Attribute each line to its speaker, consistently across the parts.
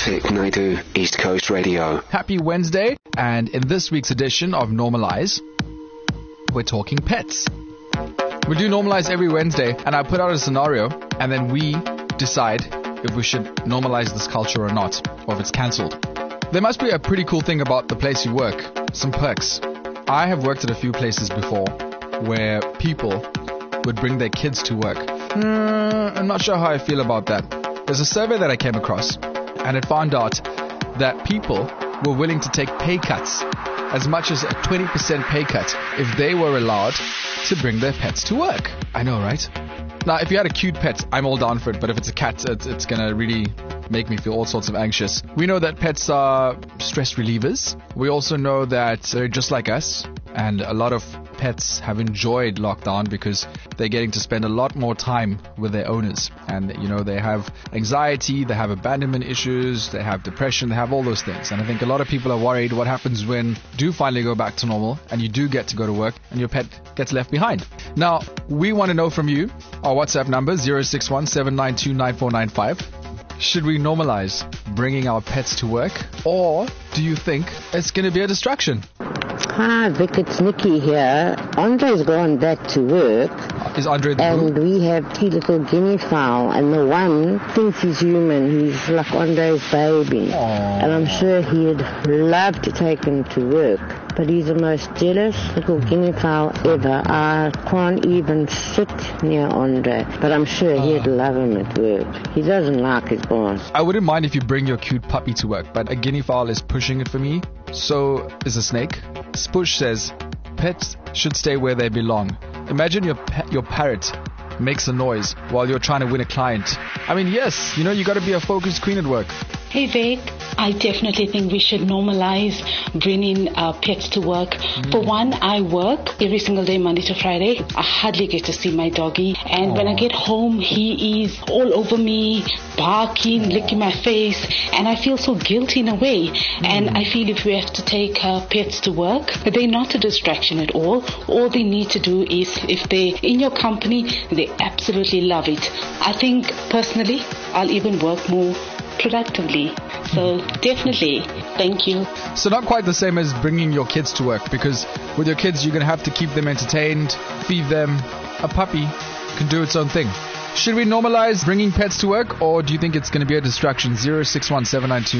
Speaker 1: Vic Naidu, East Coast Radio.
Speaker 2: Happy Wednesday, and in this week's edition of Normalize, we're talking pets. We do Normalize every Wednesday, and I put out a scenario, and then we decide if we should normalize this culture or not, or if it's cancelled. There must be a pretty cool thing about the place you work, some perks. I have worked at a few places before where people would bring their kids to work. I'm not sure how I feel about that. There's a survey that I came across, and it found out that people were willing to take pay cuts, as much as a 20% pay cut, if they were allowed to bring their pets to work. I know, right? Now, if you had a cute pet, I'm all down for it, but if it's a cat, it's going to really make me feel all sorts of anxious. We know that pets are stress relievers. We also know that they're just like us, and a lot of pets have enjoyed lockdown because they're getting to spend a lot more time with their owners. And, you know, they have anxiety, they have abandonment issues, they have depression, they have all those things. And I think a lot of people are worried what happens when you do finally go back to normal and you do get to go to work and your pet gets left behind. Now, we want to know from you. Our WhatsApp number 061 792 9495. Should we normalize bringing our pets to work, or do you think it's going to be a distraction?
Speaker 3: Hi, Vic, it's Nikki here. Andre's gone back to work.
Speaker 2: Is Andre the
Speaker 3: And
Speaker 2: blue?
Speaker 3: we have 2 little guinea fowl, and the one thinks he's human. He's like Andre's baby.
Speaker 2: Aww.
Speaker 3: And I'm sure he'd love to take him to work. But he's the most jealous little guinea fowl ever. I can't even sit near Andre. But I'm sure he'd love him at work. He doesn't like his boss.
Speaker 2: I wouldn't mind if you bring your cute puppy to work, but a guinea fowl is pushing it for me. So is a snake. Spush says, pets should stay where they belong. Imagine your parrot makes a noise while you're trying to win a client. I mean, yes, you know, you got to be a focused queen at work.
Speaker 4: Hey Vic, I definitely think we should normalize bringing pets to work. For one, I work every single day, Monday to Friday. I hardly get to see my doggy. And when I get home, he is all over me, barking, licking my face. And I feel so guilty in a way. And I feel if we have to take pets to work, they're not a distraction at all. All they need to do is, if they're in your company, they absolutely love it. I think, personally, I'll even work more productively. So definitely, thank you.
Speaker 2: So not quite the same as bringing your kids to work, because with your kids you're going to have to keep them entertained, feed them. A puppy can do its own thing. Should we normalize bringing pets to work, or do you think it's going to be a distraction? 061 792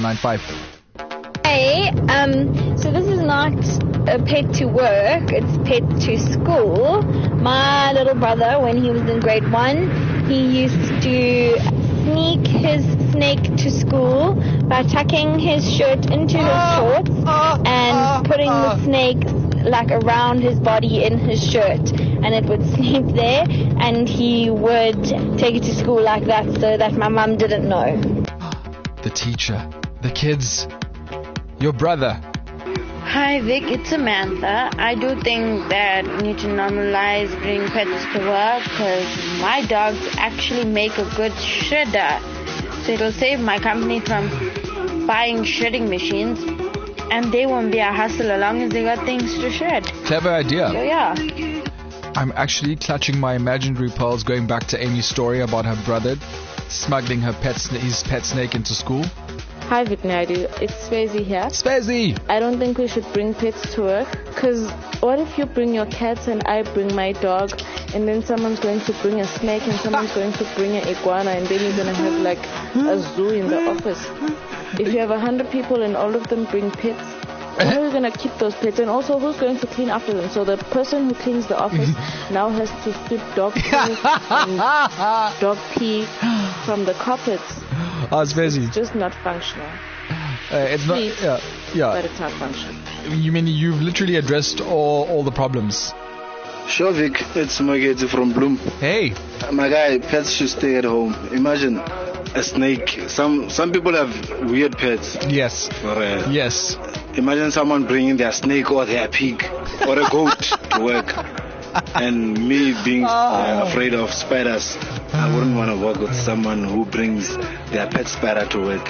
Speaker 2: 9495.
Speaker 5: Hey, so this is not a pet to work, it's pet to school. My little brother, when he was in grade 1, he used to sneak his snake to school by tucking his shirt into his shorts and putting the snake like around his body in his shirt, and it would sleep there, and he would take it to school like that so that my mum didn't know.
Speaker 2: The teacher, the kids, your brother.
Speaker 6: Hi Vic, it's Samantha. I do think that we need to normalize bringing pets to work because my dogs actually make a good shredder. So it'll save my company from buying shredding machines, and they won't be a hassle as long as they got things to shred.
Speaker 2: Clever idea.
Speaker 6: So yeah.
Speaker 2: I'm actually clutching my imaginary pearls going back to Amy's story about her brother smuggling his pet snake into school.
Speaker 7: Hi Vic Naidu, it's Svezi here.
Speaker 2: Svezi!
Speaker 7: I don't think we should bring pets to work, because what if you bring your cats and I bring my dog, and then someone's going to bring a snake and someone's going to bring an iguana, and then you're going to have like a zoo in the office. If you have 100 people and all of them bring pets, how are we going to keep those pets? And also, who's going to clean after them? So the person who cleans the office now has to sweep dog poo and dog pee from the carpets.
Speaker 2: It's busy.
Speaker 7: It's just not functional.
Speaker 2: It's not. Yeah.
Speaker 7: But it's not functional.
Speaker 2: You mean you've literally addressed all the problems?
Speaker 8: Sure, Vic. It's Mageti from Bloom.
Speaker 2: Hey.
Speaker 8: My guy, pets should stay at home. Imagine a snake. Some people have weird pets.
Speaker 2: Yes. Yes.
Speaker 8: Imagine someone bringing their snake or their pig or a goat to work. And me being afraid of spiders, I wouldn't want to work with someone who brings their pet spider to work.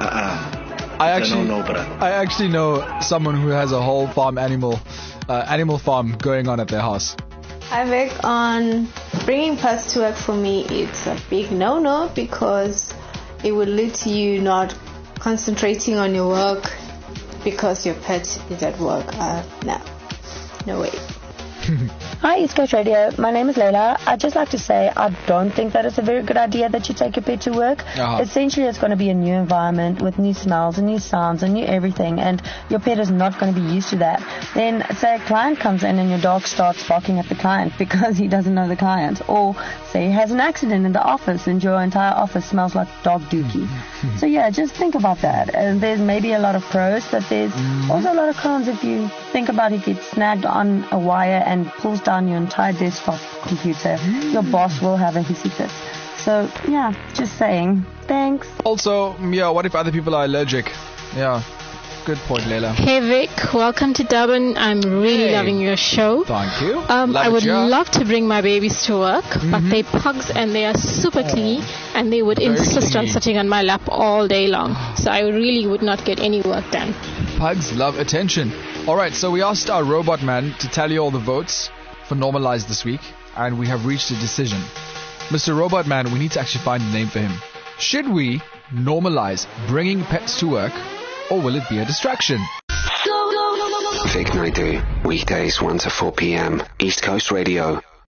Speaker 2: I actually know someone who has a whole animal farm going on at their house.
Speaker 9: Hi Vic, on bringing pets to work, for me it's a big no-no because it would lead to you not concentrating on your work because your pet is at work. No way.
Speaker 10: Hi, East Coast Radio. My name is Layla. I'd just like to say I don't think that it's a very good idea that you take your pet to work. Essentially, it's going to be a new environment with new smells and new sounds and new everything, and your pet is not going to be used to that. Then, say a client comes in and your dog starts barking at the client because he doesn't know the client. Or, say he has an accident in the office and your entire office smells like dog dookie. So, yeah, just think about that. And there's maybe a lot of pros, but there's also a lot of cons if you think about if it's snagged on a wire and pulls down your entire desktop computer, your boss will have a hissy fit. So, yeah, just saying. Thanks.
Speaker 2: Also, what if other people are allergic? Yeah, good point, Layla.
Speaker 11: Hey Vic, welcome to Durban. I'm really loving your show.
Speaker 2: Thank you.
Speaker 11: I would love to bring my babies to work, but they're pugs and they are super clingy, and they would insist on sitting on my lap all day long. So I really would not get any work done.
Speaker 2: Pugs love attention. Alright, so we asked our robot man to tally all the votes for Normalize this week, and we have reached a decision. Mr. Robot Man, we need to actually find a name for him. Should we normalize bringing pets to work, or will it be a distraction?
Speaker 1: Vic Naidu, weekdays 1 to 4 p.m. East Coast Radio.